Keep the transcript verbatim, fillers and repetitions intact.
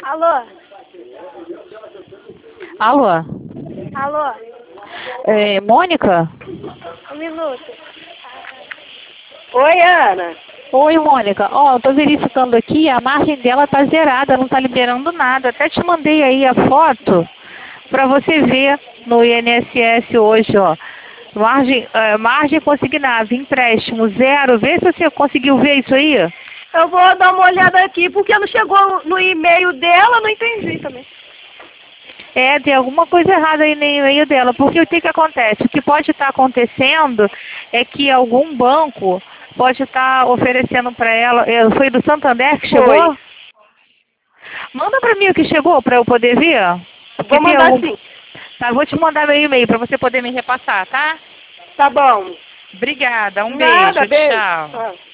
Alô? Alô? Alô? É, Mônica? Um minuto. Oi, Ana. Oi, Mônica. Ó, eu tô verificando aqui, a margem dela tá zerada, não tá liberando nada. Até te mandei aí a foto pra você ver no I N S S hoje, ó. Margem, é, margem consignável, empréstimo zero. Vê se você conseguiu ver isso aí. Eu vou dar uma olhada aqui, porque não chegou no e-mail dela, não entendi também. É, tem alguma coisa errada aí no e-mail dela, porque o que que acontece? O que pode estar acontecendo é que algum banco pode estar oferecendo para ela, é, foi do Santander que chegou? Foi. Manda para mim o que chegou para eu poder ver. Porque Vou tem mandar algum... sim. Tá, vou te mandar meu e-mail para você poder me repassar, tá? Tá bom. Obrigada, um Nada, beijo, beijo. tchau. Ah.